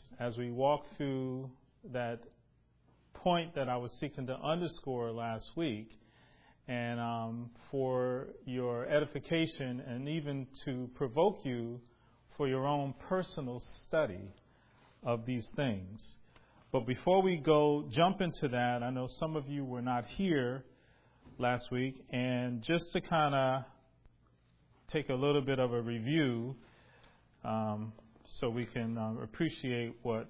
as we walk through that point that I was seeking to underscore last week, and for your edification and even to provoke you for your own personal study of these things. But before we jump into that, I know some of you were not here last week, and just to kind of take a little bit of a review so we can appreciate what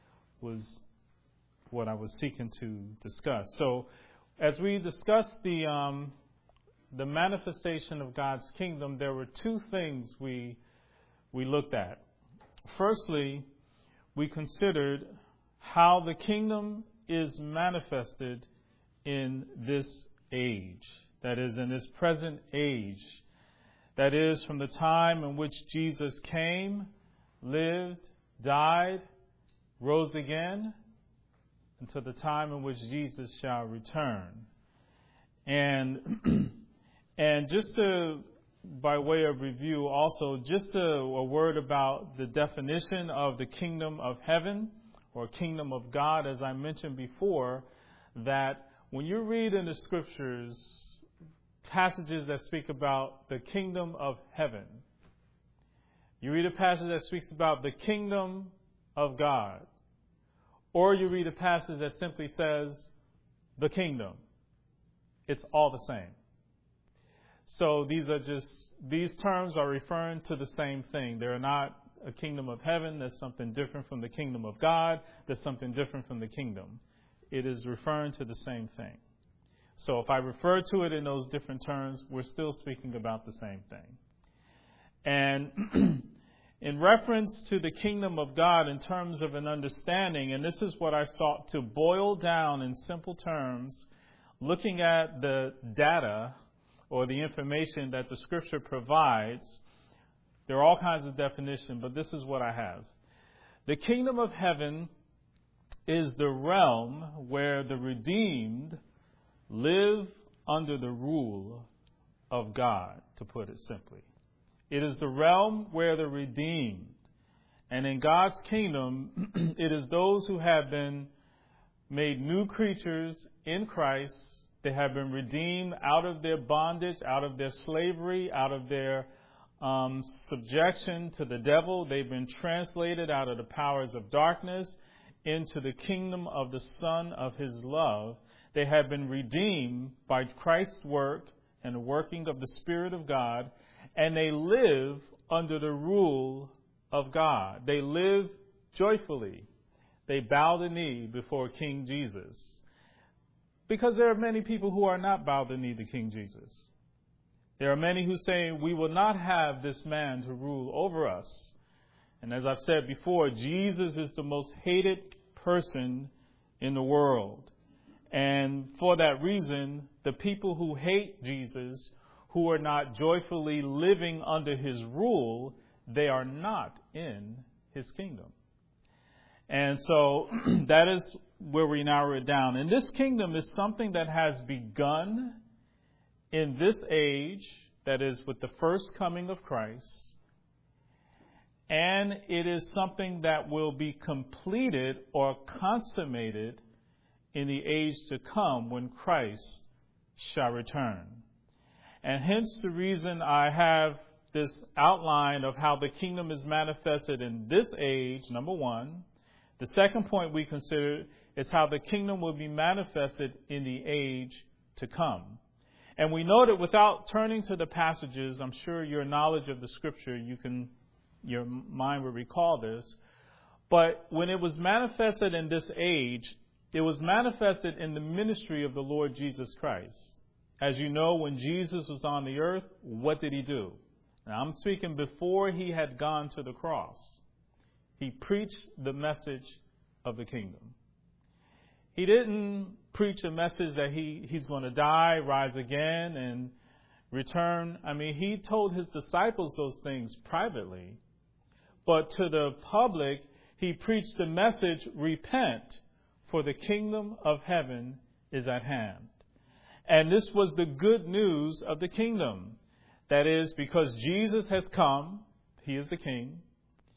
I was seeking to discuss. So as we discussed the manifestation of God's kingdom, there were two things we looked at. Firstly, we considered how the kingdom is manifested in this age, that is, in this present age, that is, from the time in which Jesus came, lived, died, rose again, until the time in which Jesus shall return. And just by way of review, also just a word about the definition of the kingdom of heaven or kingdom of God. As I mentioned before, that when you read in the scriptures passages that speak about the kingdom of heaven, you read a passage that speaks about the kingdom of God, or you read a passage that simply says the kingdom, it's all the same. So these terms are referring to the same thing. They're not a kingdom of heaven that's something different from the kingdom of God, that's something different from the kingdom. It is referring to the same thing. So if I refer to it in those different terms, we're still speaking about the same thing. And in reference to the kingdom of God in terms of an understanding, and this is what I sought to boil down in simple terms, looking at the data or the information that the scripture provides. There are all kinds of definitions, but this is what I have. The kingdom of heaven is the realm where the redeemed live under the rule of God, to put it simply. It is the realm where the redeemed, and in God's kingdom, it is those who have been made new creatures in Christ. They have been redeemed out of their bondage, out of their slavery, out of their subjection to the devil. They've been translated out of the powers of darkness into the kingdom of the Son of His love. They have been redeemed by Christ's work and the working of the Spirit of God, and they live under the rule of God. They live joyfully. They bow the knee before King Jesus. Because there are many people who are not bowed the knee to King Jesus. There are many who say, we will not have this man to rule over us. And as I've said before, Jesus is the most hated person in the world. And for that reason, the people who hate Jesus, who are not joyfully living under His rule, they are not in His kingdom. And so that is where we narrow it down. And this kingdom is something that has begun in this age, that is with the first coming of Christ. And it is something that will be completed or consummated in the age to come when Christ shall return. And hence the reason I have this outline of how the kingdom is manifested in this age, number one. The second point we considered is how the kingdom will be manifested in the age to come. And we know that without turning to the passages, I'm sure your knowledge of the scripture, your mind will recall this. But when it was manifested in this age, it was manifested in the ministry of the Lord Jesus Christ. As you know, when Jesus was on the earth, what did He do? Now, I'm speaking before He had gone to the cross. He preached the message of the kingdom. He didn't preach a message that He's going to die, rise again, and return. I mean, He told His disciples those things privately. But to the public, He preached the message, repent, for the kingdom of heaven is at hand. And this was the good news of the kingdom. That is, because Jesus has come, He is the King.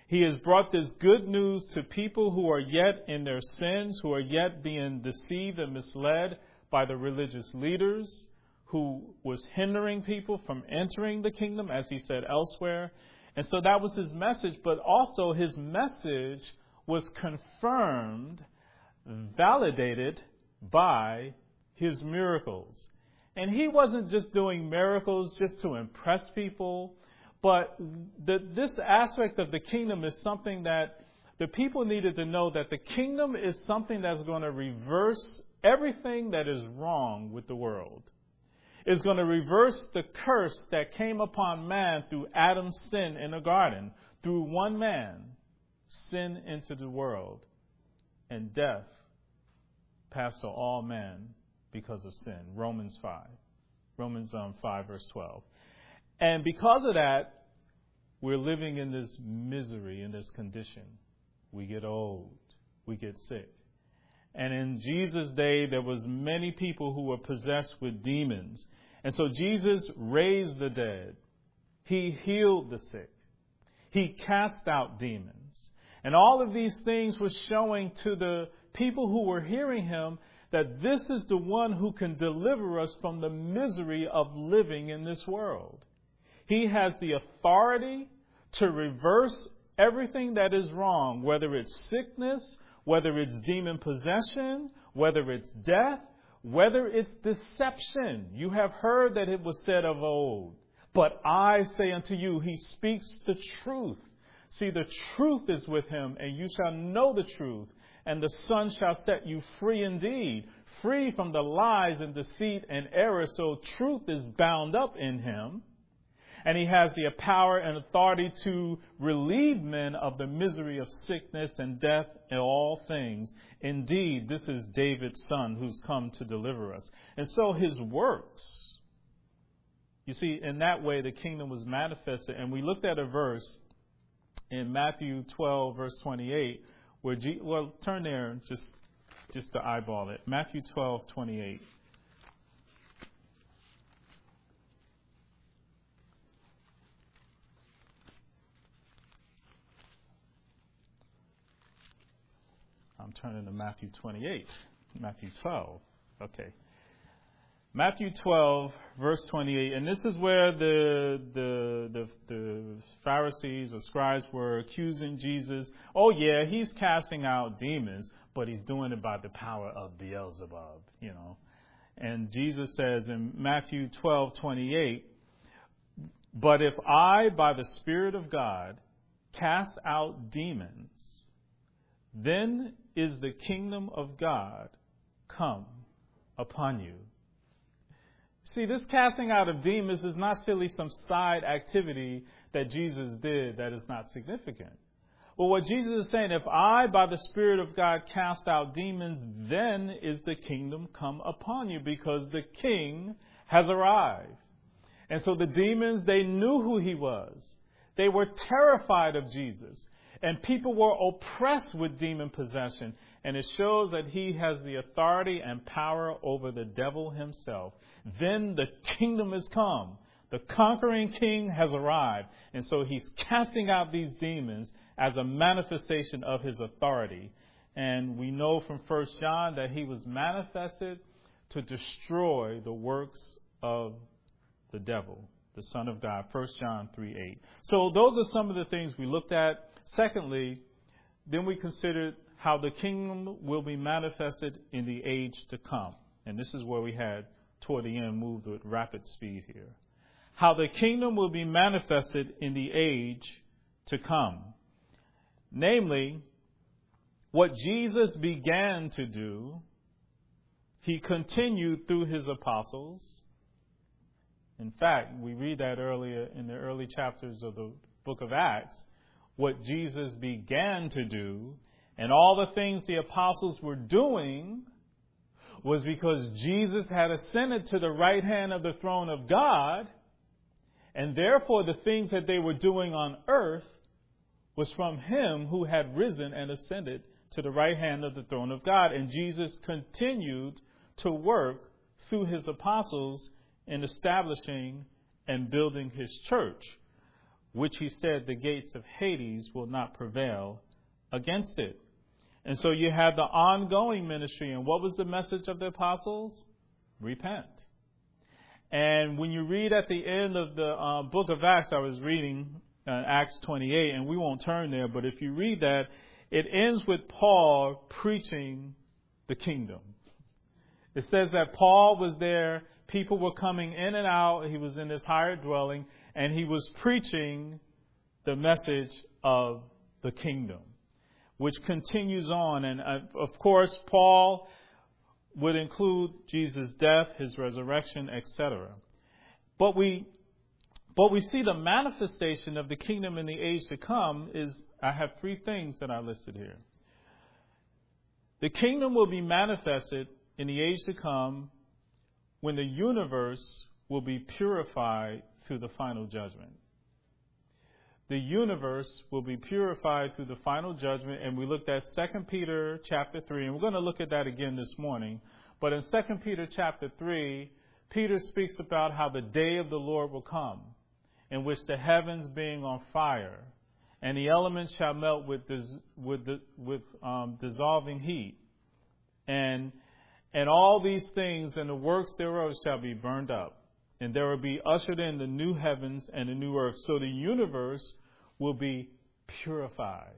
He has brought this good news to people who are yet in their sins, who are yet being deceived and misled by the religious leaders, who was hindering people from entering the kingdom, as he said elsewhere. And so that was his message, but also his message was confirmed, validated by his miracles. And he wasn't just doing miracles just to impress people, but this aspect of the kingdom is something that the people needed to know, that the kingdom is something that's going to reverse everything that is wrong with the world. It's going to reverse the curse that came upon man through Adam's sin in the garden. Through one man, sin entered the world, and death passed to all men because of sin. Romans 5, verse 12. And because of that, we're living in this misery, in this condition. We get old. We get sick. And in Jesus' day, there was many people who were possessed with demons. And so Jesus raised the dead. He healed the sick. He cast out demons. And all of these things were showing to the people who were hearing him that this is the one who can deliver us from the misery of living in this world. He has the authority to reverse everything that is wrong, whether it's sickness, whether it's demon possession, whether it's death, whether it's deception. You have heard that it was said of old, but I say unto you, he speaks the truth. See, the truth is with him, and you shall know the truth, and the Son shall set you free indeed, free from the lies and deceit and error. So truth is bound up in him. And he has the power and authority to relieve men of the misery of sickness and death and all things. Indeed, this is David's son who's come to deliver us. And so his works, you see, in that way, the kingdom was manifested. And we looked at a verse in Matthew 12, verse 28, where, turn there just to eyeball it. Matthew 12, 28. I'm turning to Matthew 28. Matthew 12. Okay. Matthew 12, verse 28. And this is where the Pharisees or scribes were accusing Jesus. Oh, yeah, he's casting out demons, but he's doing it by the power of Beelzebub, you know. And Jesus says in Matthew 12, 28, but if I, by the Spirit of God, cast out demons, then is the kingdom of God come upon you. See, this casting out of demons is not simply some side activity that Jesus did that is not significant. But what Jesus is saying, if I, by the Spirit of God, cast out demons, then is the kingdom come upon you, because the King has arrived. And so the demons, they knew who he was. They were terrified of Jesus. And people were oppressed with demon possession. And it shows that he has the authority and power over the devil himself. Then the kingdom is come. The conquering king has arrived. And so he's casting out these demons as a manifestation of his authority. And we know from 1 John that he was manifested to destroy the works of the devil, the Son of God. 1 John 3:8. So those are some of the things we looked at. Secondly, then we considered how the kingdom will be manifested in the age to come. And this is where we had, toward the end, moved with rapid speed here. How the kingdom will be manifested in the age to come. Namely, what Jesus began to do, he continued through his apostles. In fact, we read that earlier in the early chapters of the book of Acts. What Jesus began to do and all the things the apostles were doing was because Jesus had ascended to the right hand of the throne of God, and therefore the things that they were doing on earth was from him who had risen and ascended to the right hand of the throne of God. And Jesus continued to work through his apostles in establishing and building his church. which he said the gates of Hades will not prevail against it. And so you have the ongoing ministry. And what was the message of the apostles? Repent. And when you read at the end of the book of Acts, I was reading Acts 28, and we won't turn there, but if you read that, it ends with Paul preaching the kingdom. It says that Paul was there, people were coming in and out, he was in this hired dwelling, and he was preaching the message of the kingdom, which continues on. And of course, Paul would include Jesus' death, his resurrection, etc. But we see the manifestation of the kingdom in the age to come is, I have three things that I listed here. The kingdom will be manifested in the age to come when the universe will be purified through the final judgment. The universe will be purified through the final judgment, and we looked at 2 Peter chapter 3, and we're going to look at that again this morning. But in 2 Peter chapter 3, Peter speaks about how the day of the Lord will come, in which the heavens being on fire, and the elements shall melt with dissolving heat, and all these things and the works thereof shall be burned up. And there will be ushered in the new heavens and the new earth. So the universe will be purified.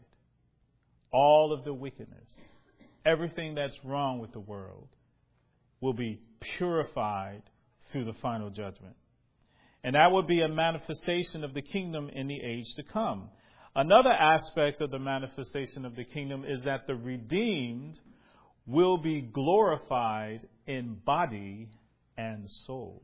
All of the wickedness, everything that's wrong with the world, will be purified through the final judgment. And that would be a manifestation of the kingdom in the age to come. Another aspect of the manifestation of the kingdom is that the redeemed will be glorified in body and soul.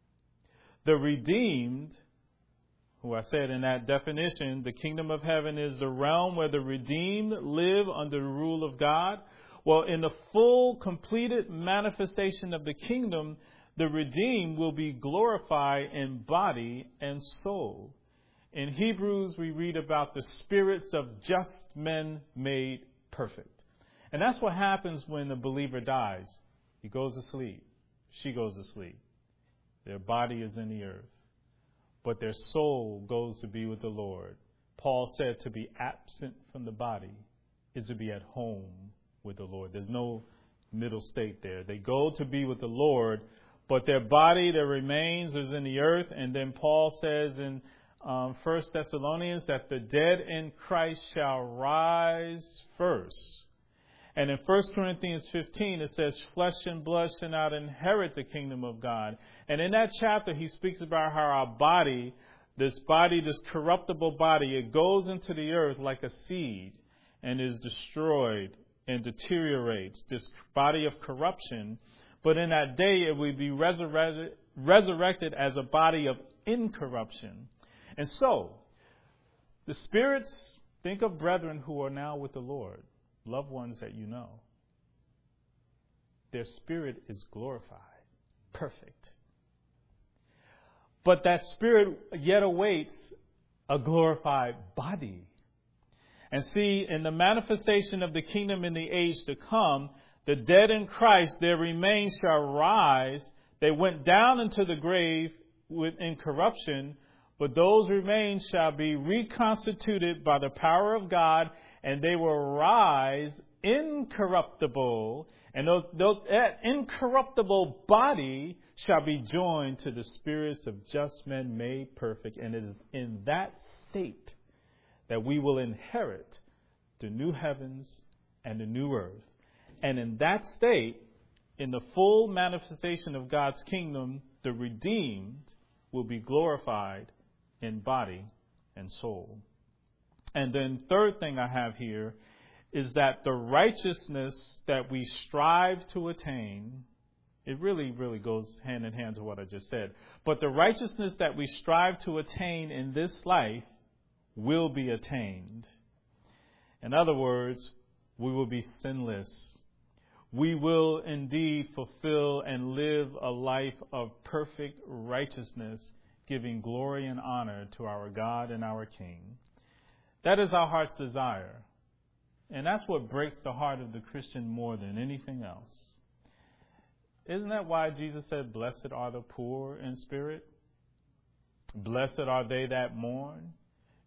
The redeemed, who I said in that definition, the kingdom of heaven is the realm where the redeemed live under the rule of God. Well, in the full, completed manifestation of the kingdom, the redeemed will be glorified in body and soul. In Hebrews, we read about the spirits of just men made perfect. And that's what happens when a believer dies. He goes to sleep. She goes to sleep. Their body is in the earth, but their soul goes to be with the Lord. Paul said to be absent from the body is to be at home with the Lord. There's no middle state there. They go to be with the Lord, but their body, their remains, is in the earth. And then Paul says in 1 Thessalonians that the dead in Christ shall rise first. And in 1 Corinthians 15, it says, flesh and blood shall not inherit the kingdom of God. And in that chapter, he speaks about how our body, this corruptible body, it goes into the earth like a seed and is destroyed and deteriorates, this body of corruption. But in that day, it will be resurrected as a body of incorruption. And so, the spirits, think of brethren who are now with the Lord. Loved ones that you know, their spirit is glorified, perfect. But that spirit yet awaits a glorified body. And see, in the manifestation of the kingdom in the age to come, the dead in Christ, their remains shall rise. They went down into the grave in corruption, but those remains shall be reconstituted by the power of God, and they will rise incorruptible, and that incorruptible body shall be joined to the spirits of just men made perfect. And it is in that state that we will inherit the new heavens and the new earth. And in that state, in the full manifestation of God's kingdom, the redeemed will be glorified in body and soul. And then third thing I have here is that the righteousness that we strive to attain, it really goes hand in hand to what I just said. But the righteousness that we strive to attain in this life will be attained. In other words, we will be sinless. We will indeed fulfill and live a life of perfect righteousness, giving glory and honor to our God and our King. That is our heart's desire. And that's what breaks the heart of the Christian more than anything else. Isn't that why Jesus said, blessed are the poor in spirit? Blessed are they that mourn.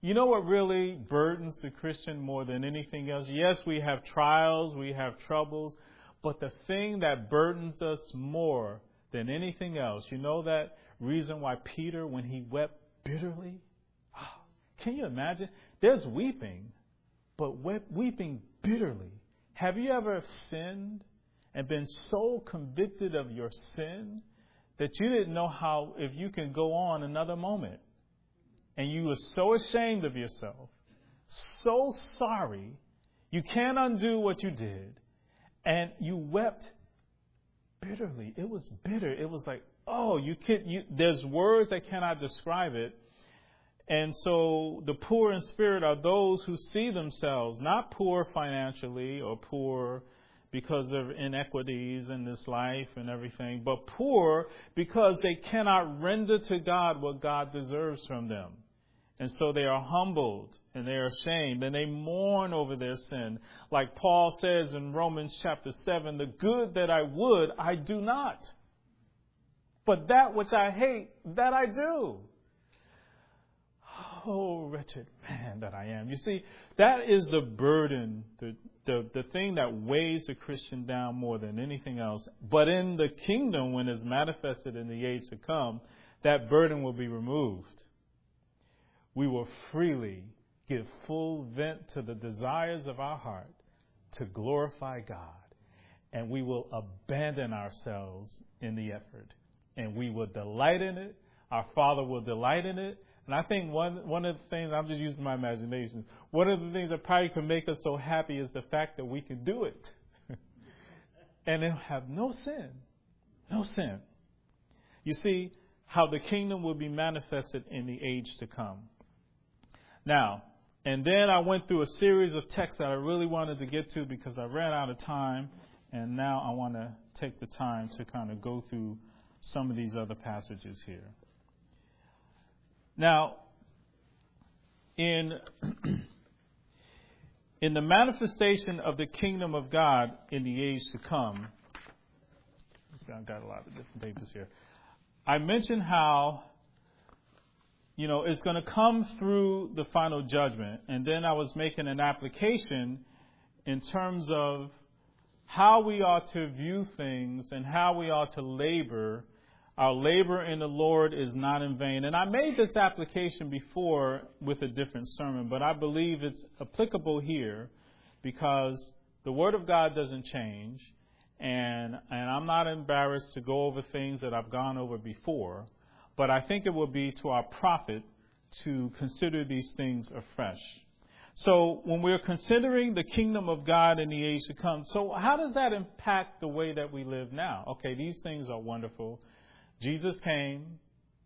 You know what really burdens the Christian more than anything else? Yes, we have trials, we have troubles, but the thing that burdens us more than anything else, you know that reason why Peter, when he wept bitterly? Can you imagine? There's weeping, but weeping bitterly. Have you ever sinned and been so convicted of your sin that you didn't know how, if you can go on another moment? And you were so ashamed of yourself, so sorry, you can't undo what you did, and you wept bitterly. It was bitter. It was like, oh, there's words that cannot describe it. And so the poor in spirit are those who see themselves not poor financially or poor because of inequities in this life and everything, but poor because they cannot render to God what God deserves from them. And so they are humbled and they are ashamed and they mourn over their sin. Like Paul says in Romans chapter 7, the good that I would, I do not. But that which I hate, that I do. Oh, wretched man that I am. You see, that is the burden, the thing that weighs the Christian down more than anything else. But in the kingdom, when it's manifested in the age to come, that burden will be removed. We will freely give full vent to the desires of our heart to glorify God. And we will abandon ourselves in the effort. And we will delight in it. Our Father will delight in it. And I think one of the things, I'm just using my imagination, one of the things that probably can make us so happy is the fact that we can do it. And it'll have no sin. No sin. You see how the kingdom will be manifested in the age to come. Now, and then I went through a series of texts that I really wanted to get to because I ran out of time. And now I want to take the time to kind of go through some of these other passages here. Now, in the manifestation of the kingdom of God in the age to come, I've got a lot of different papers here. I mentioned how, it's going to come through the final judgment. And then I was making an application in terms of how we ought to view things and how we ought to labor. Our labor in the Lord is not in vain. And I made this application before with a different sermon, but I believe it's applicable here because the Word of God doesn't change. And I'm not embarrassed to go over things that I've gone over before, but I think it will be to our profit to consider these things afresh. So when we're considering the kingdom of God in the age to come, so how does that impact the way that we live now? Okay, these things are wonderful. Jesus came,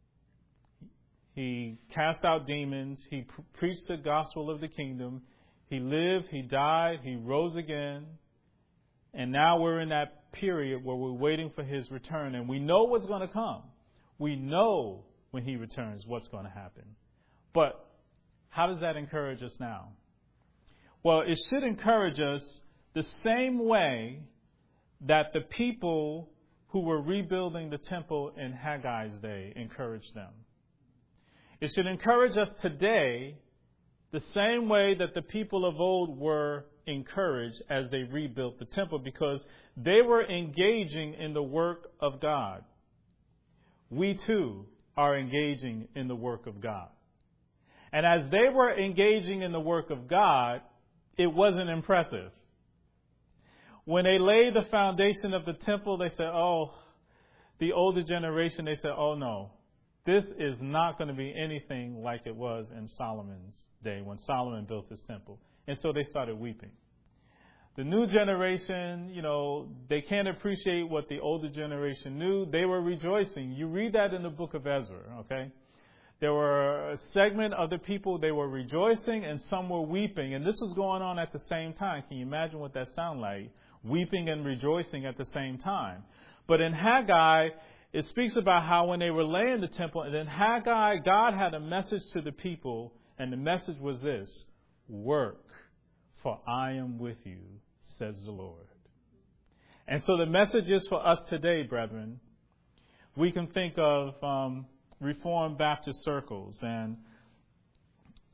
he cast out demons, he preached the gospel of the kingdom, he lived, he died, he rose again, and now we're in that period where we're waiting for his return, and we know what's going to come. We know when he returns what's going to happen. But how does that encourage us now? Well, it should encourage us the same way that the people who were rebuilding the temple in Haggai's day encouraged them. It should encourage us today the same way that the people of old were encouraged as they rebuilt the temple, because they were engaging in the work of God. We too are engaging in the work of God. And as they were engaging in the work of God, it wasn't impressive. When they laid the foundation of the temple, they said, the older generation, they said, oh no, this is not going to be anything like it was in Solomon's day when Solomon built his temple. And so they started weeping. The new generation, they can't appreciate what the older generation knew. They were rejoicing. You read that in the book of Ezra, okay? There were a segment of the people, they were rejoicing and some were weeping. And this was going on at the same time. Can you imagine what that sounded like? Weeping and rejoicing at the same time. But in Haggai, it speaks about how when they were laying the temple, and in Haggai, God had a message to the people, and the message was this: work, for I am with you, says the Lord. And so the message is for us today, brethren. We can think of Reformed Baptist circles, and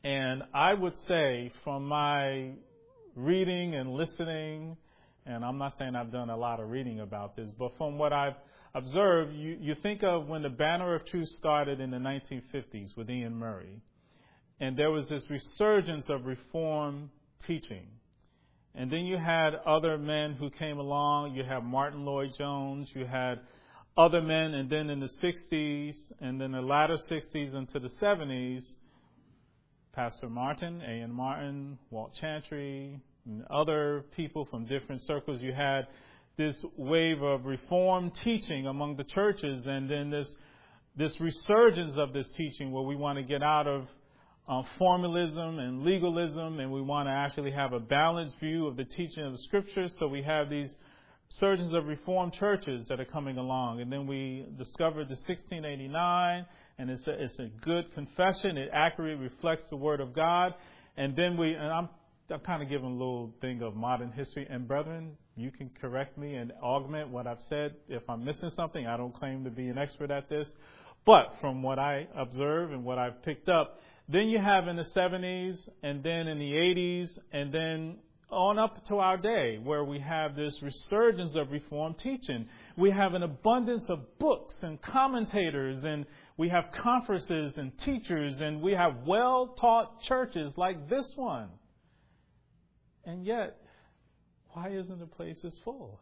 And I would say from my reading and listening, and I'm not saying I've done a lot of reading about this, but from what I've observed, you think of when the Banner of Truth started in the 1950s with Ian Murray, and there was this resurgence of Reform teaching. And then you had other men who came along. You had Martin Lloyd-Jones. You had other men. And then in the 60s, and then the latter 60s into the 70s, Pastor Martin, A.N. Martin, Walt Chantry, and other people from different circles. You had this wave of Reform teaching among the churches, and then this resurgence of this teaching where we want to get out of formalism and legalism, and we want to actually have a balanced view of the teaching of the Scriptures. So we have these surges of Reformed churches that are coming along. And then we discovered the 1689, and it's a good confession. It accurately reflects the Word of God. And then I'm kind of giving a little thing of modern history. And brethren, you can correct me and augment what I've said. If I'm missing something, I don't claim to be an expert at this. But from what I observe and what I've picked up, then you have in the 70s, and then in the 80s, and then on up to our day, where we have this resurgence of Reformed teaching. We have an abundance of books and commentators, and we have conferences and teachers, and we have well-taught churches like this one. And yet, why isn't the place as full?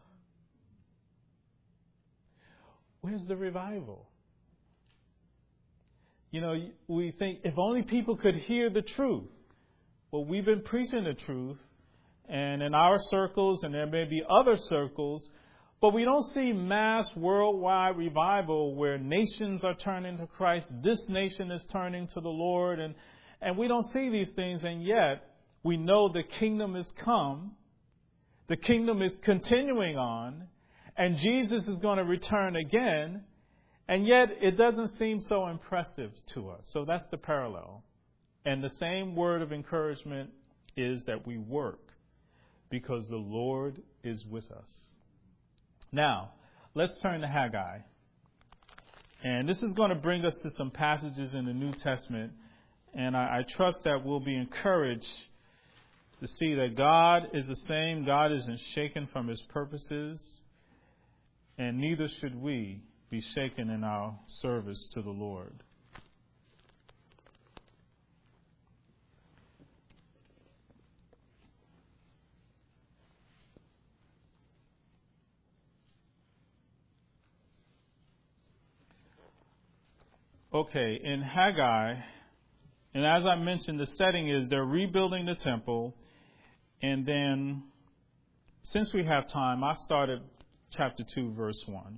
Where's the revival? You know, we think if only people could hear the truth. Well, we've been preaching the truth, and in our circles, and there may be other circles, but we don't see mass worldwide revival where nations are turning to Christ. This nation is turning to the Lord, and we don't see these things, and yet we know the kingdom has come. The kingdom is continuing on, and Jesus is going to return again. And yet, it doesn't seem so impressive to us. So that's the parallel. And the same word of encouragement is that we work because the Lord is with us. Now, let's turn to Haggai. And this is going to bring us to some passages in the New Testament. And I trust that we'll be encouraged to see that God is the same. God isn't shaken from his purposes. And neither should we be shaken in our service to the Lord. Okay, in Haggai, and as I mentioned, the setting is they're rebuilding the temple, and then, since we have time, I started chapter 2, verse 1.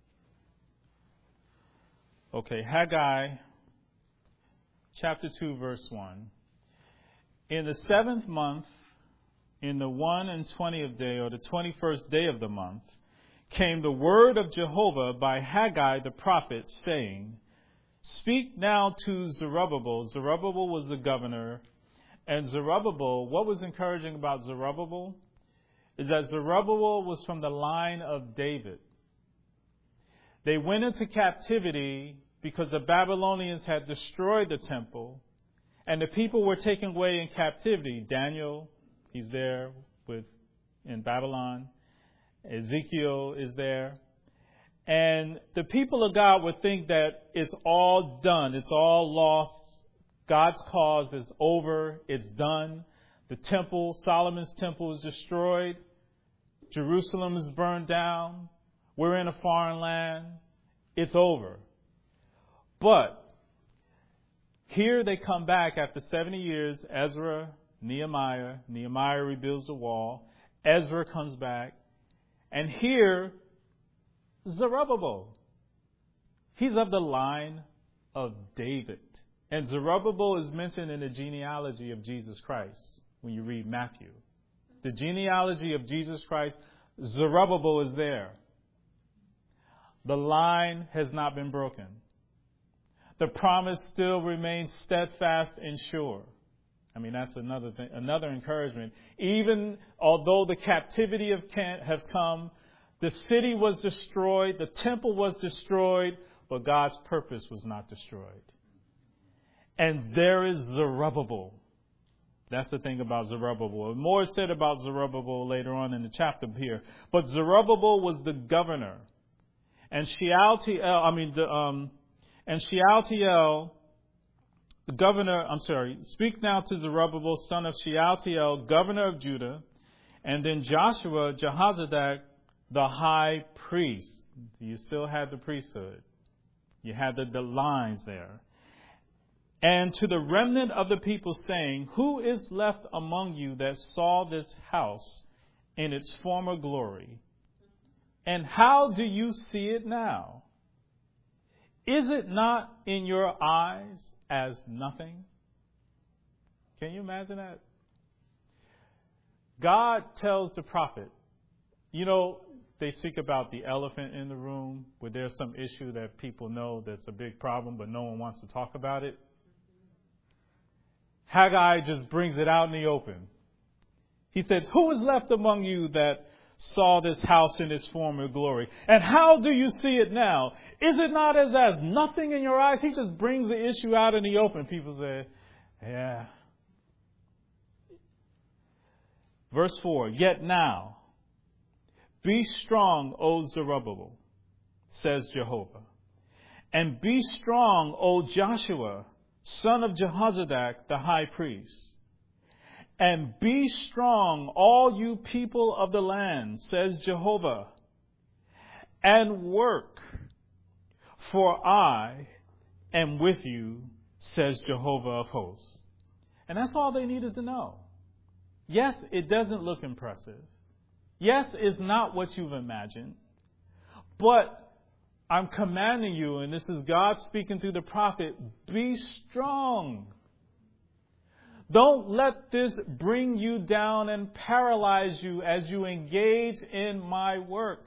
Okay, Haggai, chapter 2, verse 1. In the 7th month, in the 21st day, or the 21st day of the month, came the word of Jehovah by Haggai the prophet, saying, Speak now to Zerubbabel. Zerubbabel was the governor. And Zerubbabel, what was encouraging about Zerubbabel is that Zerubbabel was from the line of David. They went into captivity because the Babylonians had destroyed the temple, and the people were taken away in captivity. Daniel, he's there in Babylon. Ezekiel is there. And the people of God would think that it's all done. It's all lost. God's cause is over. It's done. The temple, Solomon's temple, is destroyed. Jerusalem is burned down. We're in a foreign land. It's over. But here they come back after 70 years. Ezra, Nehemiah. Nehemiah rebuilds the wall. Ezra comes back. And here, Zerubbabel. He's of the line of David. And Zerubbabel is mentioned in the genealogy of Jesus Christ when you read Matthew. The genealogy of Jesus Christ, Zerubbabel is there. The line has not been broken. The promise still remains steadfast and sure. I mean, that's another thing, another encouragement. Even although the captivity has come, the city was destroyed, the temple was destroyed, but God's purpose was not destroyed. And there is Zerubbabel. That's the thing about Zerubbabel. More is said about Zerubbabel later on in the chapter here. But Zerubbabel was the governor. And Shealtiel, the governor, speak now to Zerubbabel, son of Shealtiel, governor of Judah, and then Joshua, Jehozadak, the high priest. You still had the priesthood. You had the lines there. And to the remnant of the people saying, who is left among you that saw this house in its former glory? And how do you see it now? Is it not in your eyes as nothing? Can you imagine that? God tells the prophet, they speak about the elephant in the room where there's some issue that people know that's a big problem, but no one wants to talk about it. Haggai just brings it out in the open. He says, who is left among you that saw this house in its former glory? And how do you see it now? Is it not as nothing in your eyes? He just brings the issue out in the open. People say, yeah. Verse 4, yet now, be strong, O Zerubbabel, says Jehovah. And be strong, O Joshua, son of Jehozadak, the high priest. And be strong, all you people of the land, says Jehovah, and work, for I am with you, says Jehovah of hosts. And that's all they needed to know. Yes, it doesn't look impressive. Yes, it's not what you've imagined. But I'm commanding you, and this is God speaking through the prophet, be strong. Don't let this bring you down and paralyze you as you engage in my work.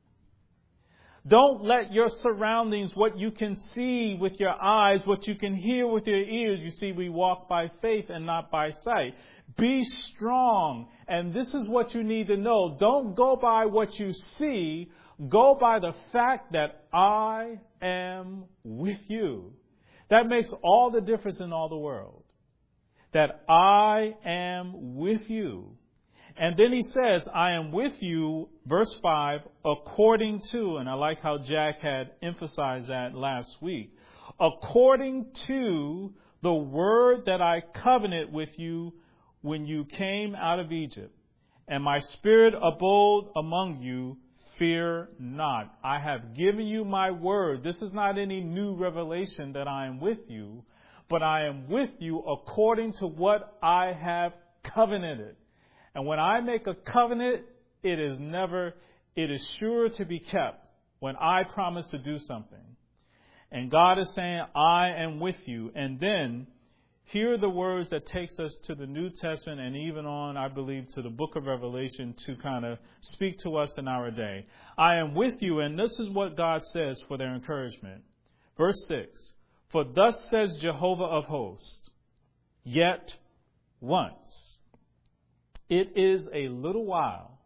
Don't let your surroundings, what you can see with your eyes, what you can hear with your ears. You see, we walk by faith and not by sight. Be strong. And this is what you need to know. Don't go by what you see. Go by the fact that I am with you. That makes all the difference in all the world. That I am with you. And then he says, I am with you, verse 5, according to, and I like how Jack had emphasized that last week, according to the word that I covenanted with you when you came out of Egypt. And my spirit abode among you. Fear not. I have given you my word. This is not any new revelation that I am with you, but I am with you according to what I have covenanted. And when I make a covenant, it is sure to be kept when I promise to do something. And God is saying, I am with you. And then here are the words that takes us to the New Testament and even on, I believe, to the book of Revelation to kind of speak to us in our day. I am with you, and this is what God says for their encouragement. Verse 6, for thus says Jehovah of hosts, yet once, it is a little while,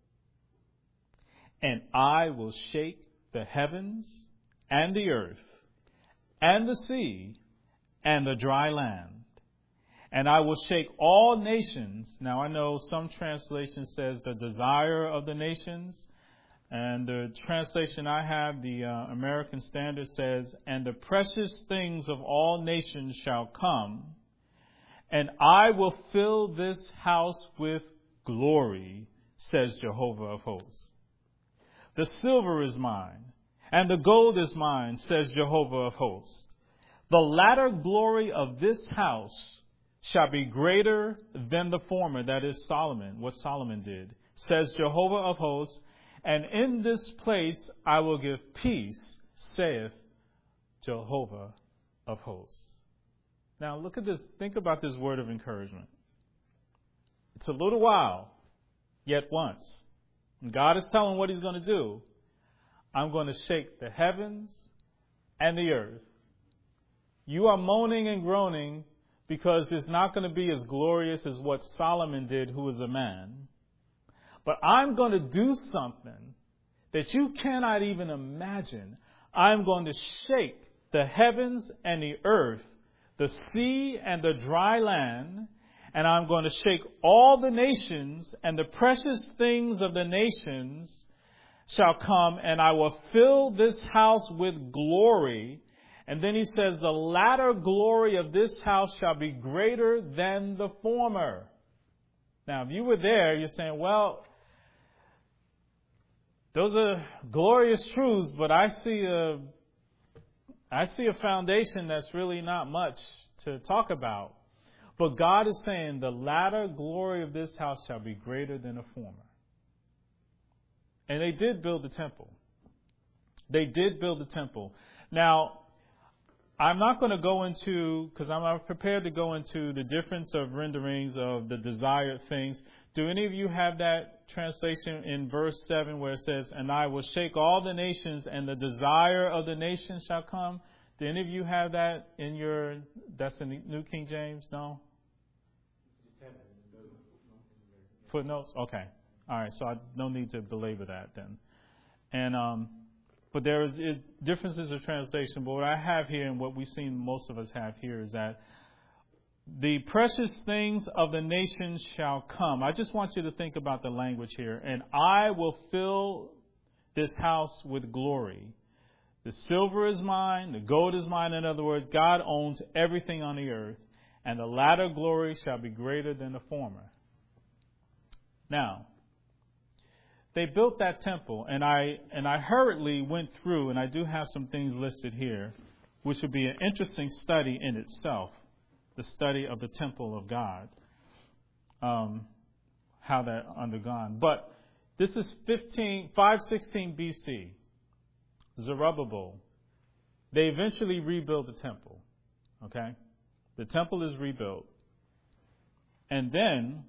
and I will shake the heavens and the earth and the sea and the dry land. And I will shake all nations. Now I know some translation says the desire of the nations. And the translation I have, the American Standard says, and the precious things of all nations shall come. And I will fill this house with glory, says Jehovah of hosts. The silver is mine, and the gold is mine, says Jehovah of hosts. The latter glory of this house shall be greater than the former, that is Solomon, what Solomon did, says Jehovah of hosts. And in this place I will give peace, saith Jehovah of hosts. Now look at this. Think about this word of encouragement. It's a little while, yet once. And God is telling what he's going to do. I'm going to shake the heavens and the earth. You are moaning and groaning because it's not going to be as glorious as what Solomon did, who was a man. But I'm going to do something that you cannot even imagine. I'm going to shake the heavens and the earth. the sea and the dry land, and I'm going to shake all the nations, and the precious things of the nations shall come, and I will fill this house with glory. And then he says, the latter glory of this house shall be greater than the former. Now, if you were there, you're saying, well, those are glorious truths, but I see a foundation that's really not much to talk about. But God is saying the latter glory of this house shall be greater than the former. And they did build the temple. They did build the temple. Now, I'm not going to go into, because I'm not prepared to go into the difference of renderings of the desired things. Do any of you have that translation in verse 7 where it says, and I will shake all the nations and the desire of the nations shall come? Do any of you have that in your, that's in the New King James? No? Footnotes? Okay. All right. So no need to belabor that then. And, but there is differences of translation. But what I have here and what we've seen most of us have here is that the precious things of the nations shall come. I just want you to think about the language here. And I will fill this house with glory. The silver is mine, the gold is mine. In other words, God owns everything on the earth, and the latter glory shall be greater than the former. Now, they built that temple, and I hurriedly went through, and I do have some things listed here, which would be an interesting study in itself, the study of the temple of God, how that undergone. But this is 516 BC. Zerubbabel, they eventually rebuild the temple. Okay? The temple is rebuilt. And then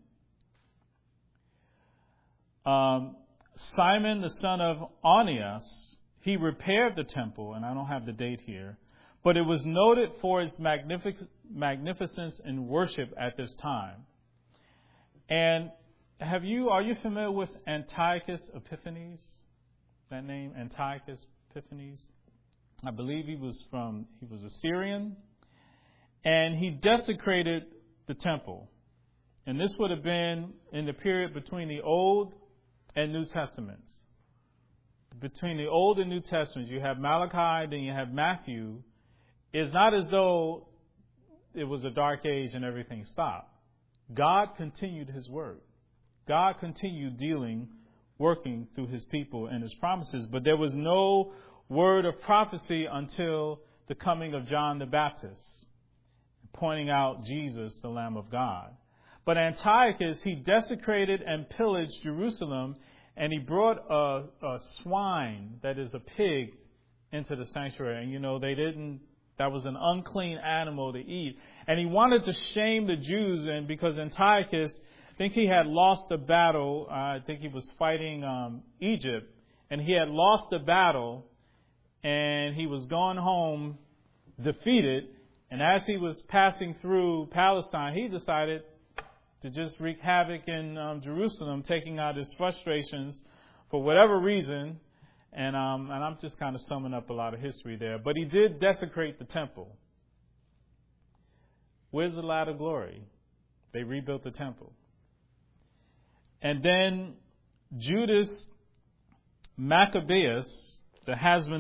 Simon, the son of Onias, he repaired the temple, and I don't have the date here, but it was noted for its magnificence in worship at this time. And are you familiar with Antiochus Epiphanes? That name, Antiochus Epiphanes? I believe he was a Syrian, and he desecrated the temple. And this would have been in the period between the Old and New Testaments. Between the Old and New Testaments, you have Malachi, then you have Matthew. It's not as though it was a dark age and everything stopped. God continued his work. God continued working through his people and his promises. But there was no word of prophecy until the coming of John the Baptist, pointing out Jesus, the Lamb of God. But Antiochus, he desecrated and pillaged Jerusalem, and he brought a swine, that is a pig, into the sanctuary. And that was an unclean animal to eat. And he wanted to shame the Jews, and because Antiochus, I think he had lost a battle. I think he was fighting Egypt, and he had lost a battle, and he was going home defeated. And as he was passing through Palestine, he decided to just wreak havoc in Jerusalem, taking out his frustrations for whatever reason. And I'm just kind of summing up a lot of history there. But he did desecrate the temple. Where's the latter glory? They rebuilt the temple. And then Judas Maccabeus, the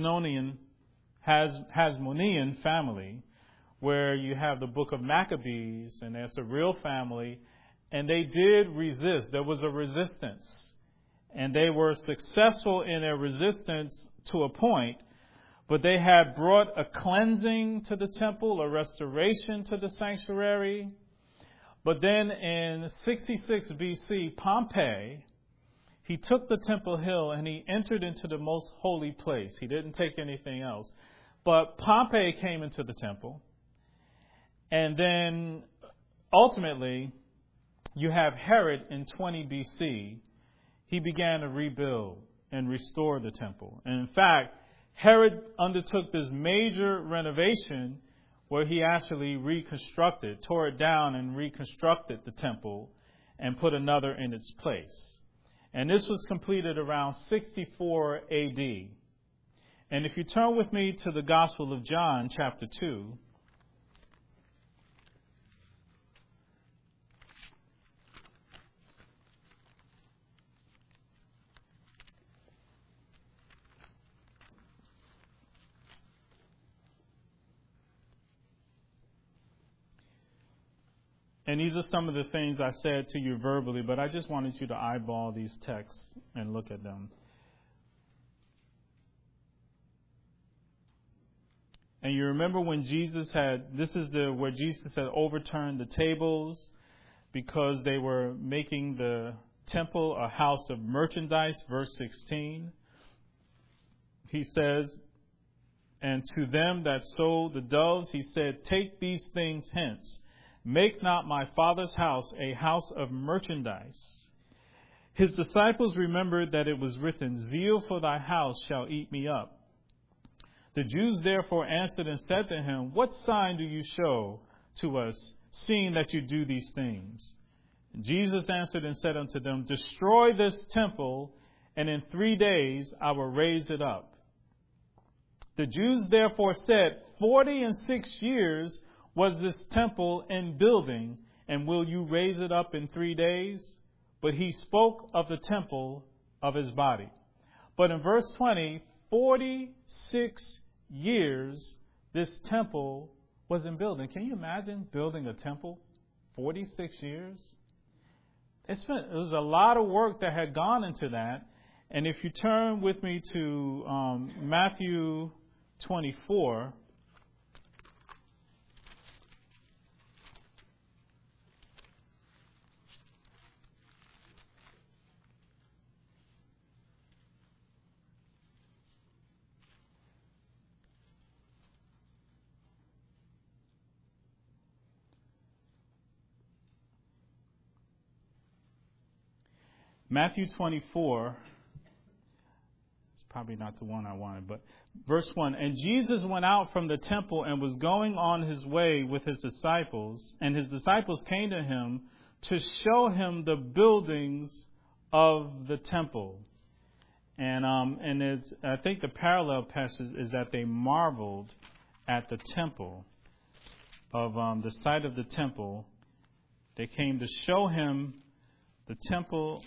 Hasmonean family, where you have the book of Maccabees, and there's a real family, and they did resist. There was a resistance. And they were successful in their resistance to a point, but they had brought a cleansing to the temple, a restoration to the sanctuary. But then in 66 BC, Pompey, he took the Temple Hill and he entered into the most holy place. He didn't take anything else. But Pompey came into the temple. And then ultimately, you have Herod in 20 BC. He began to rebuild and restore the temple. And in fact, Herod undertook this major renovation where he actually tore it down and reconstructed the temple and put another in its place. And this was completed around 64 AD. And if you turn with me to the Gospel of John, chapter 2, And these are some of the things I said to you verbally, but I just wanted you to eyeball these texts and look at them. And you remember when Jesus had, where Jesus had overturned the tables because they were making the temple a house of merchandise, verse 16. He says, and to them that sold the doves, he said, take these things hence. Make not my Father's house a house of merchandise. His disciples remembered that it was written, zeal for thy house shall eat me up. The Jews therefore answered and said to him, what sign do you show to us, seeing that you do these things? And Jesus answered and said unto them, destroy this temple, and in 3 days I will raise it up. The Jews therefore said, 46 years was this temple in building, and will you raise it up in 3 days? But he spoke of the temple of his body. But in verse 20, 46 years this temple was in building. Can you imagine building a temple? 46 years? It was a lot of work that had gone into that. And if you turn with me to Matthew 24, Matthew 24, it's probably not the one I wanted, but verse 1, and Jesus went out from the temple and was going on his way with his disciples, and his disciples came to him to show him the buildings of the temple. And it's, I think the parallel passage is that they marveled at the temple of the site of the temple. They came to show him the temple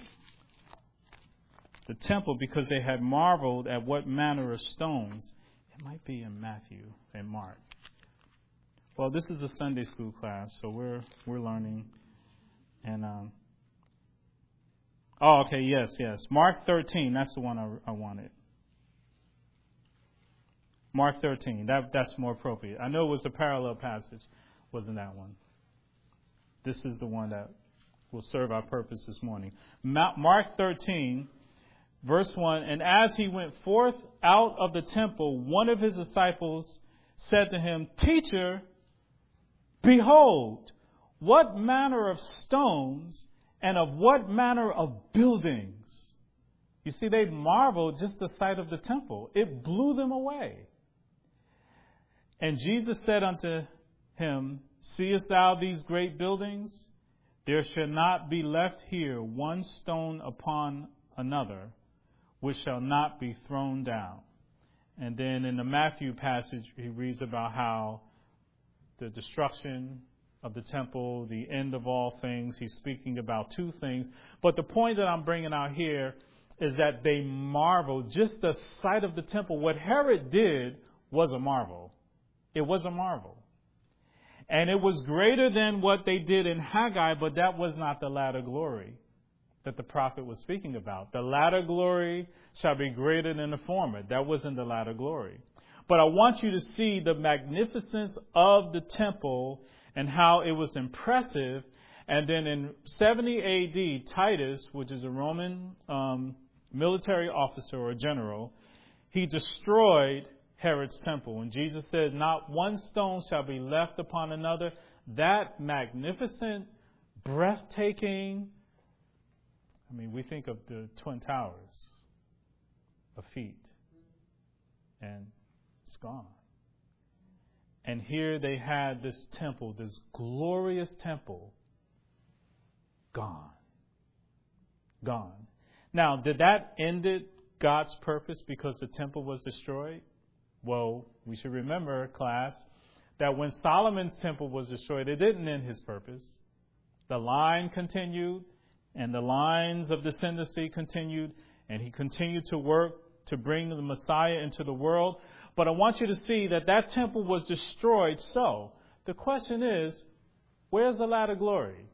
because they had marveled at what manner of stones. It might be in Matthew and Mark. Well, this is a Sunday school class, so we're learning. And okay, yes. Mark 13, that's the one I wanted. Mark 13, that's more appropriate. I know it was a parallel passage, wasn't that one? This is the one that will serve our purpose this morning. Mark 13. Verse 1, and as he went forth out of the temple, one of his disciples said to him, Teacher, behold, what manner of stones and of what manner of buildings. You see, they marveled just the sight of the temple. It blew them away. And Jesus said unto him, Seest thou these great buildings? There shall not be left here one stone upon another, which shall not be thrown down. And then in the Matthew passage, he reads about how the destruction of the temple, the end of all things. He's speaking about two things. But the point that I'm bringing out here is that they marveled. Just the sight of the temple. What Herod did was a marvel. It was a marvel. And it was greater than what they did in Haggai, but that was not the latter glory that the prophet was speaking about. The latter glory shall be greater than the former. That wasn't the latter glory. But I want you to see the magnificence of the temple and how it was impressive. And then in 70 A.D., Titus, which is a Roman military officer or general, he destroyed Herod's temple. And Jesus said, not one stone shall be left upon another. That magnificent, breathtaking, we think of the Twin Towers, a feat, and it's gone. And here they had this temple, this glorious temple, gone. Now, did that end God's purpose because the temple was destroyed? Well, we should remember, class, that when Solomon's temple was destroyed, it didn't end his purpose. The line continued, and the lines of descendancy continued, and he continued to work to bring the Messiah into the world. But I want you to see that temple was destroyed. So the question is, Where's the latter glory?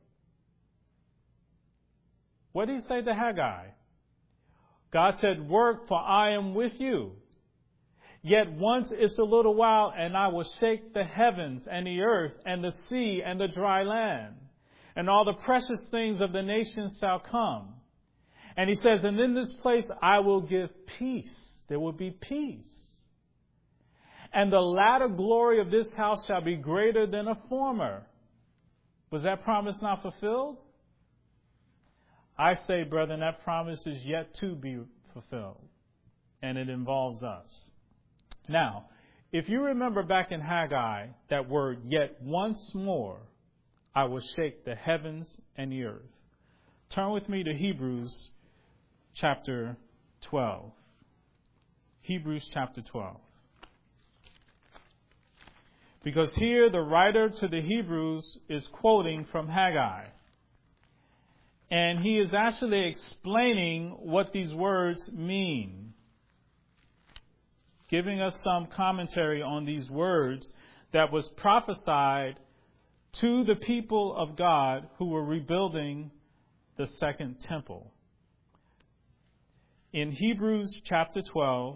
What did he say to Haggai? God said, work, for I am with you. Yet once it's a little while, and I will shake the heavens and the earth and the sea and the dry land, and all the precious things of the nations shall come. And he says, and in this place I will give peace. There will be peace. And the latter glory of this house shall be greater than a former. Was that promise not fulfilled? I say, brethren, that promise is yet to be fulfilled. And it involves us. Now, if you remember back in Haggai, that word, yet once more, I will shake the heavens and the earth. Turn with me to Hebrews chapter 12. Hebrews chapter 12. Because here the writer to the Hebrews is quoting from Haggai. And he is actually explaining what these words mean. Giving us some commentary on these words that was prophesied to the people of God who were rebuilding the second temple. In Hebrews chapter 12,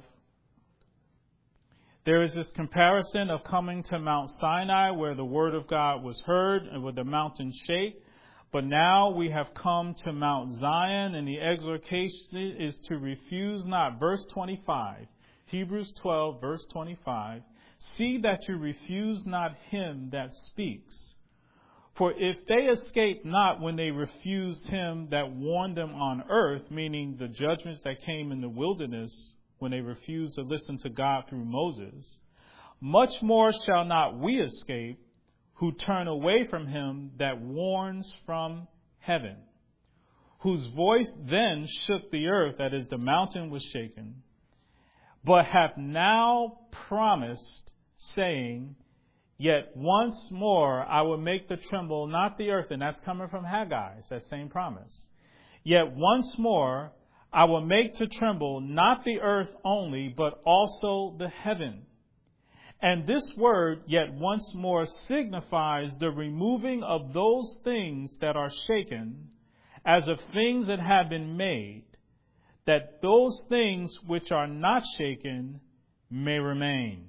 there is this comparison of coming to Mount Sinai where the word of God was heard and where the mountain shake. But now we have come to Mount Zion, and the exhortation is to refuse not. Verse 25, Hebrews 12, verse 25. See that you refuse not him that speaks. For if they escape not when they refused him that warned them on earth, meaning the judgments that came in the wilderness when they refused to listen to God through Moses, much more shall not we escape who turn away from him that warns from heaven, whose voice then shook the earth, that is, the mountain was shaken, but hath now promised, saying, yet once more I will make to tremble not the earth, and that's coming from Haggai, it's that same promise. Yet once more I will make to tremble not the earth only, but also the heaven. And this word, yet once more, signifies the removing of those things that are shaken, as of things that have been made, that those things which are not shaken may remain.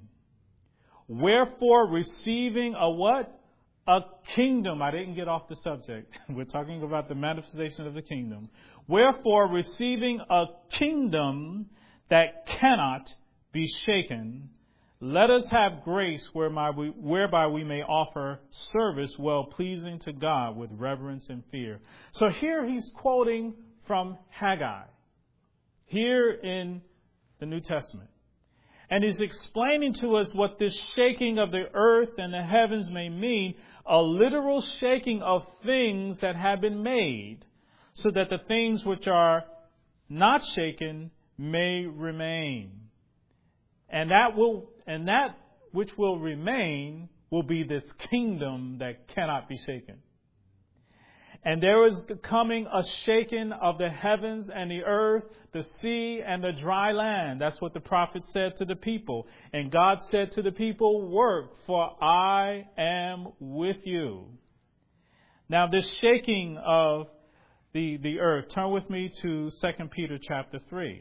Wherefore, receiving a what? A kingdom. I didn't get off the subject. We're talking about the manifestation of the kingdom. Wherefore, receiving a kingdom that cannot be shaken, let us have grace whereby we may offer service well pleasing to God with reverence and fear. So here he's quoting from Haggai, here in the New Testament. And he's explaining to us what this shaking of the earth and the heavens may mean, a literal shaking of things that have been made, so that the things which are not shaken may remain. And that which will remain will be this kingdom that cannot be shaken. And there is coming a shaking of the heavens and the earth, the sea and the dry land. That's what the prophet said to the people. And God said to the people, work, for I am with you. Now this shaking of the earth, turn with me to 2 Peter chapter 3.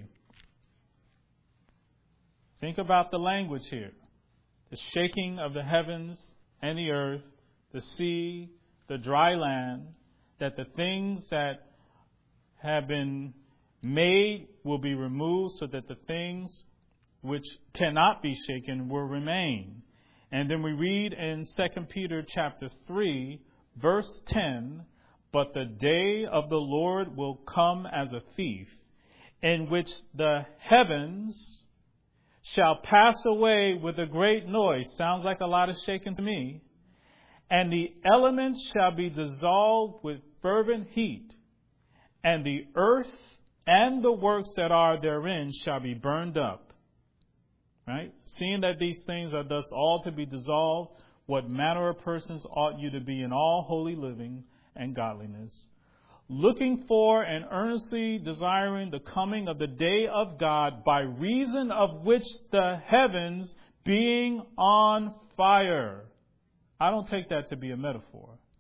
Think about the language here. The shaking of the heavens and the earth, the sea, the dry land, that the things that have been made will be removed, so that the things which cannot be shaken will remain. And then we read in 2 Peter chapter 3, verse 10, but the day of the Lord will come as a thief, in which the heavens shall pass away with a great noise. Sounds like a lot of shaking to me. And the elements shall be dissolved with fervent heat, and the earth and the works that are therein shall be burned up. Right? Seeing that these things are thus all to be dissolved, what manner of persons ought you to be in all holy living and godliness, looking for and earnestly desiring the coming of the day of God, by reason of which the heavens being on fire. I don't take that to be a metaphor.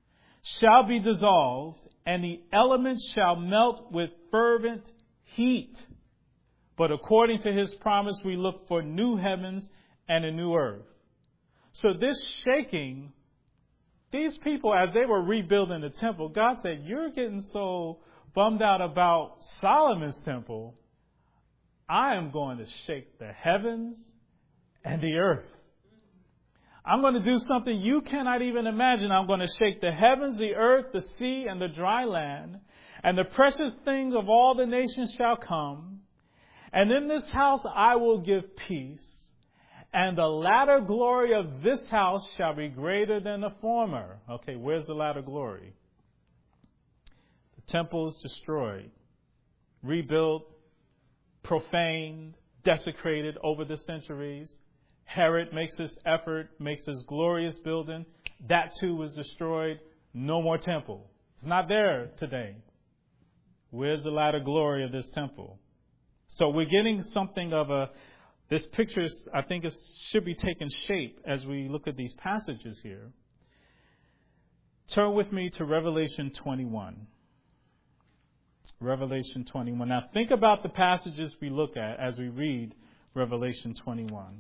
shall be dissolved, and the elements shall melt with fervent heat. But according to his promise, we look for new heavens and a new earth. So this shaking, these people, as they were rebuilding the temple, God said, you're getting so bummed out about Solomon's temple. I am going to shake the heavens and the earth. I'm going to do something you cannot even imagine. I'm going to shake the heavens, the earth, the sea, and the dry land. And the precious things of all the nations shall come. And in this house I will give peace. And the latter glory of this house shall be greater than the former. Okay, where's the latter glory? The temple is destroyed, rebuilt, profaned, desecrated over the centuries. Herod makes this effort, makes this glorious building. That too was destroyed. No more temple. It's not there today. Where's the latter glory of this temple? So we're getting something of this picture, I think it should be taking shape as we look at these passages here. Turn with me to Revelation 21. Revelation 21. Now think about the passages we look at as we read Revelation 21.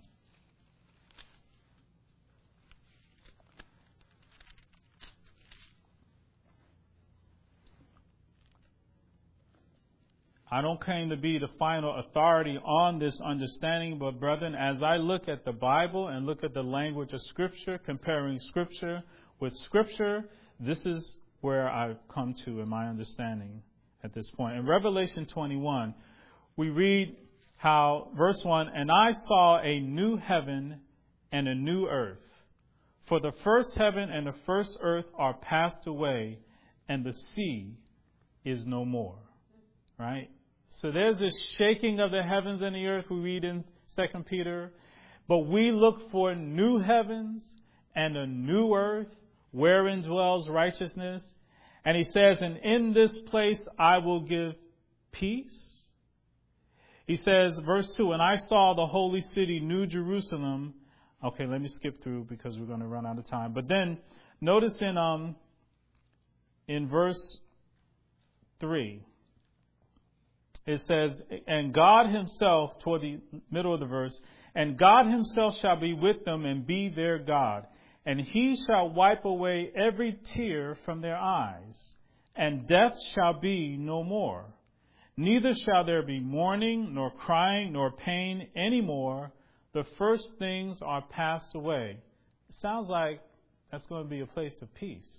I don't claim to be the final authority on this understanding, but brethren, as I look at the Bible and look at the language of Scripture, comparing Scripture with Scripture, this is where I've come to in my understanding at this point. In Revelation 21, we read how, verse 1, and I saw a new heaven and a new earth. For the first heaven and the first earth are passed away, and the sea is no more. Right? So there's this shaking of the heavens and the earth we read in 2 Peter. But we look for new heavens and a new earth wherein dwells righteousness. And he says, and in this place I will give peace. He says, verse 2, and I saw the holy city, New Jerusalem. Okay, let me skip through because we're going to run out of time. But then notice in verse 3. It says, and God himself, toward the middle of the verse, and God himself shall be with them and be their God. And he shall wipe away every tear from their eyes. And death shall be no more. Neither shall there be mourning, nor crying, nor pain any more. The first things are passed away. It sounds like that's going to be a place of peace.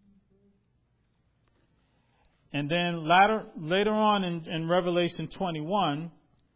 And then later on in Revelation 21,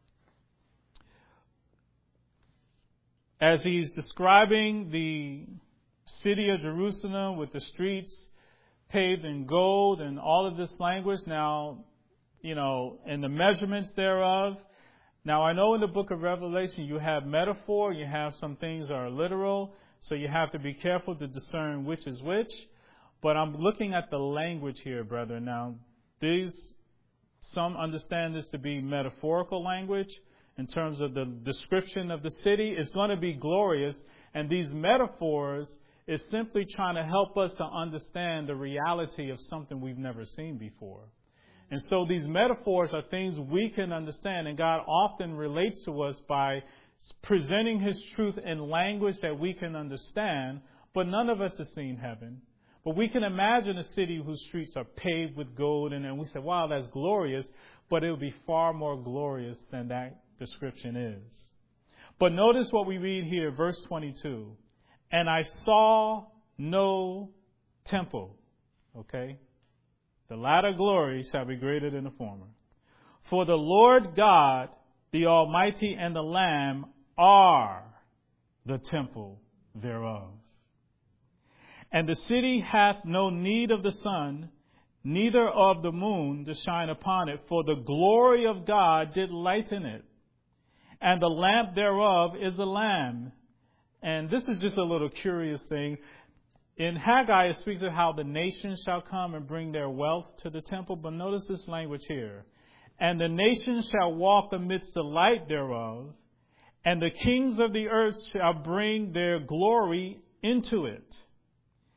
as he's describing the city of Jerusalem with the streets paved in gold and all of this language now, and the measurements thereof. Now, I know in the book of Revelation you have metaphor, you have some things that are literal, so you have to be careful to discern which is which. But I'm looking at the language here, brethren. Now, some understand this to be metaphorical language in terms of the description of the city. It's going to be glorious, and these metaphors is simply trying to help us to understand the reality of something we've never seen before. And so these metaphors are things we can understand, and God often relates to us by presenting his truth in language that we can understand, but none of us has seen heaven. But we can imagine a city whose streets are paved with gold, and we say, wow, that's glorious, but it will be far more glorious than that description is. But notice what we read here, verse 22. And I saw no temple. Okay? The latter glory shall be greater than the former. For the Lord God, the Almighty, and the Lamb are the temple thereof. And the city hath no need of the sun, neither of the moon to shine upon it, for the glory of God did lighten it. And the lamp thereof is the Lamb. And this is just a little curious thing. In Haggai, it speaks of how the nations shall come and bring their wealth to the temple. But notice this language here. And the nations shall walk amidst the light thereof, and the kings of the earth shall bring their glory into it.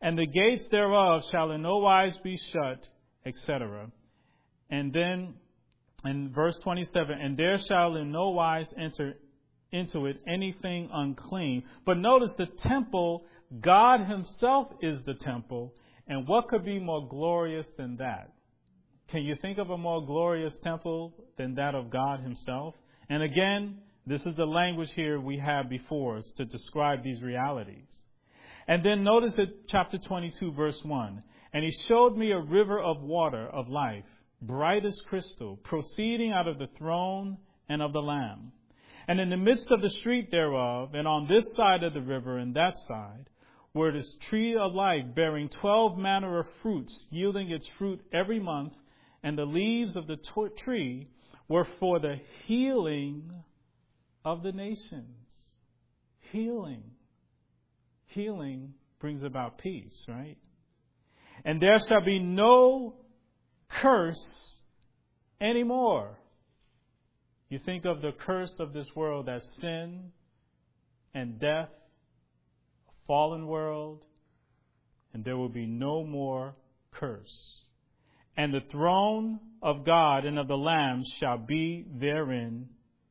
and the gates thereof shall in no wise be shut, etc. And then in verse 27, and there shall in no wise enter into it anything unclean. But notice the temple, God himself is the temple. And what could be more glorious than that? Can you think of a more glorious temple than that of God himself? And again, this is the language here we have before us to describe these realities. And then notice it, chapter 22, verse 1. And he showed me a river of water of life, bright as crystal, proceeding out of the throne and of the Lamb. And in the midst of the street thereof, and on this side of the river and that side, were this tree of life, bearing 12 manner of fruits, yielding its fruit every month. And the leaves of the tree were for the healing of the nations. Healing. Healing brings about peace, right? And there shall be no curse anymore. You think of the curse of this world as sin and death, a fallen world, and there will be no more curse. And the throne of God and of the Lamb shall be therein,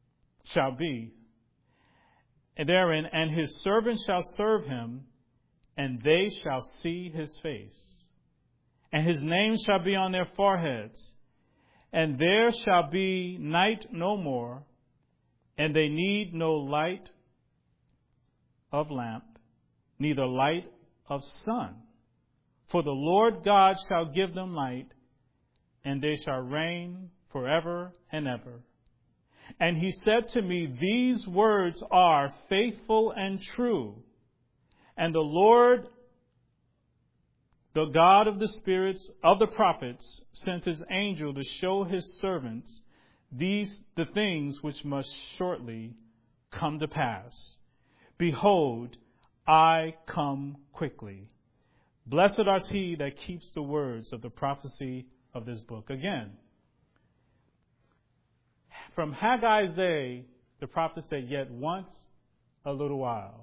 and his servants shall serve him, and they shall see his face. And his name shall be on their foreheads. And there shall be night no more, and they need no light of lamp, neither light of sun. For the Lord God shall give them light, and they shall reign forever and ever. And he said to me, these words are faithful and true. And the Lord, the God of the spirits of the prophets, sent his angel to show his servants the things which must shortly come to pass. Behold, I come quickly. Blessed is he that keeps the words of the prophecy of this book. Again, from Haggai's day, the prophet said, yet once a little while.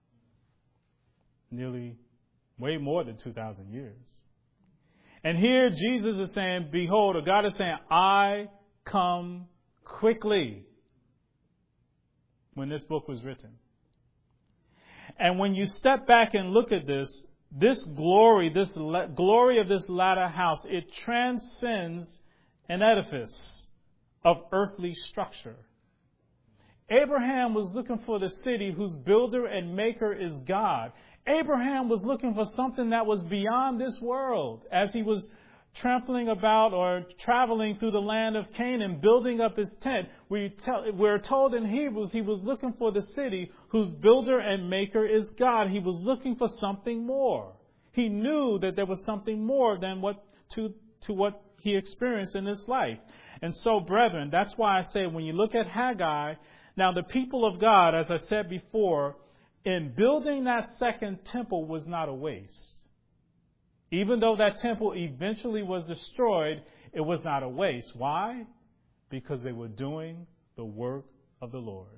Nearly way more than 2,000 years. And here Jesus is saying, behold, or God is saying, I come quickly, when this book was written. And when you step back and look at this glory, glory of this latter house, it transcends an edifice of earthly structure. Abraham was looking for the city whose builder and maker is God. Abraham was looking for something that was beyond this world as he was trampling about or traveling through the land of Canaan, building up his tent. We're told in Hebrews he was looking for the city whose builder and maker is God. He was looking for something more. He knew that there was something more than what he experienced in this life. And so, brethren, that's why I say when you look at Haggai, now the people of God, as I said before, in building that second temple was not a waste. Even though that temple eventually was destroyed, it was not a waste. Why? Because they were doing the work of the Lord.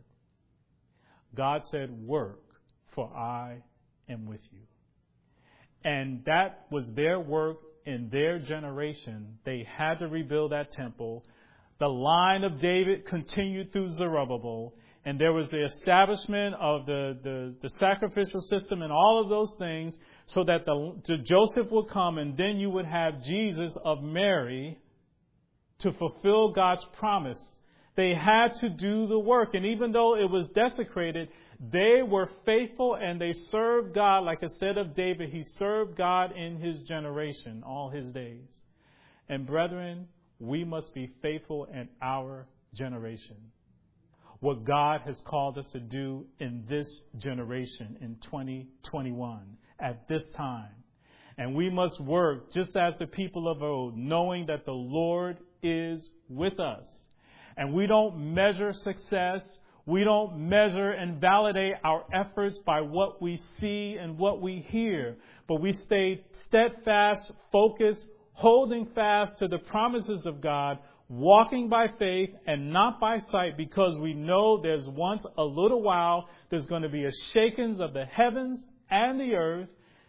God said, work, for I am with you. And that was their work in their generation. They had to rebuild that temple. The line of David continued through Zerubbabel. And there was the establishment of the sacrificial system and all of those things so that the Joseph would come, and then you would have Jesus of Mary to fulfill God's promise. They had to do the work. And even though it was desecrated, they were faithful and they served God. Like I said of David, he served God in his generation, all his days. And brethren, we must be faithful in our generation. What God has called us to do in this generation in 2021 at this time. And we must work just as the people of old, knowing that the Lord is with us. And we don't measure success. We don't measure and validate our efforts by what we see and what we hear. But we stay steadfast, focused, holding fast to the promises of God, walking by faith and not by sight, because we know there's once a little while there's going to be a shakings of the heavens and the earth.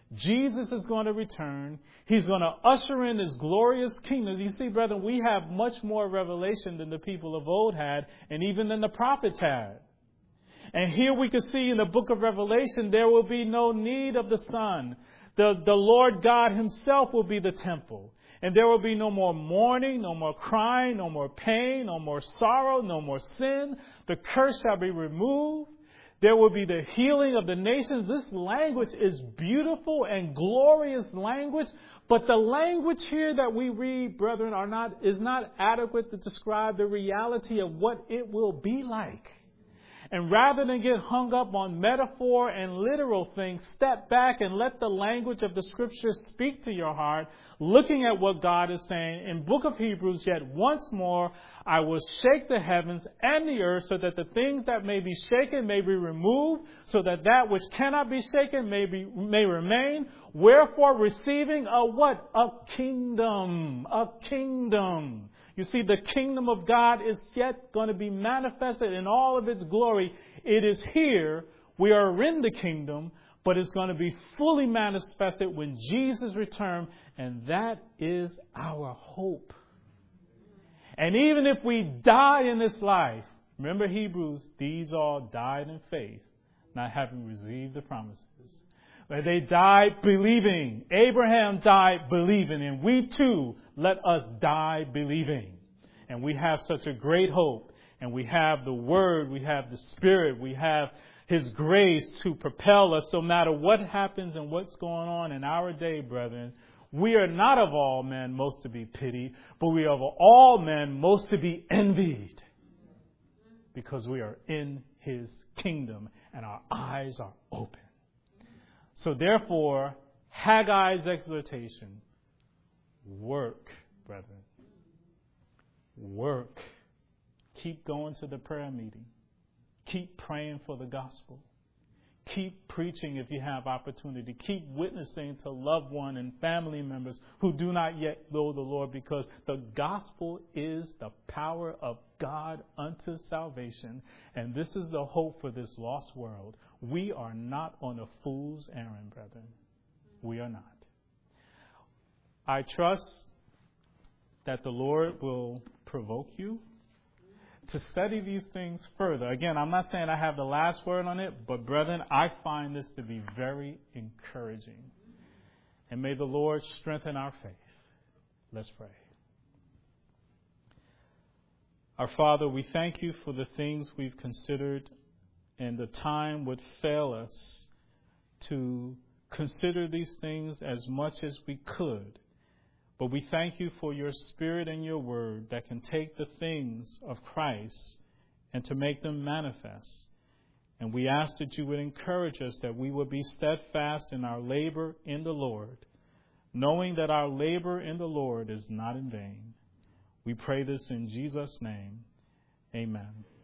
Jesus is going to return. He's going to usher in His glorious kingdom. You see, brethren, we have much more revelation than the people of old had, and even than the prophets had. And here we can see in the book of Revelation, there will be no need of the sun. The Lord God Himself will be the temple. And there will be no more mourning, no more crying, no more pain, no more sorrow, no more sin. The curse shall be removed. There will be the healing of the nations. This language is beautiful and glorious language. But the language here that we read, brethren, is not adequate to describe the reality of what it will be like. And rather than get hung up on metaphor and literal things, step back and let the language of the Scriptures speak to your heart, looking at what God is saying. In book of Hebrews, yet once more, I will shake the heavens and the earth so that the things that may be shaken may be removed, so that that which cannot be shaken may remain. Wherefore, receiving a what? A kingdom. A kingdom. You see, the kingdom of God is yet going to be manifested in all of its glory. It is here. We are in the kingdom, but it's going to be fully manifested when Jesus returns, and that is our hope. And even if we die in this life, remember Hebrews, these all died in faith, not having received the promises. But they died believing. Abraham died believing. And we too, let us die believing. And we have such a great hope. And we have the Word. We have the Spirit. We have His grace to propel us. So no matter what happens and what's going on in our day, brethren, we are not of all men most to be pitied, but we are of all men most to be envied. Because we are in His kingdom and our eyes are open. So therefore, Haggai's exhortation, work, brethren. Work. Keep going to the prayer meeting. Keep praying for the gospel. Keep preaching if you have opportunity. Keep witnessing to loved ones and family members who do not yet know the Lord, because the gospel is the power of God unto salvation. And this is the hope for this lost world. We are not on a fool's errand, brethren. We are not. I trust that the Lord will provoke you to study these things further. Again, I'm not saying I have the last word on it, but brethren, I find this to be very encouraging. And may the Lord strengthen our faith. Let's pray. Our Father, we thank you for the things we've considered, and the time would fail us to consider these things as much as we could. But we thank you for your Spirit and your word that can take the things of Christ and to make them manifest. And we ask that you would encourage us that we would be steadfast in our labor in the Lord, knowing that our labor in the Lord is not in vain. We pray this in Jesus' name. Amen.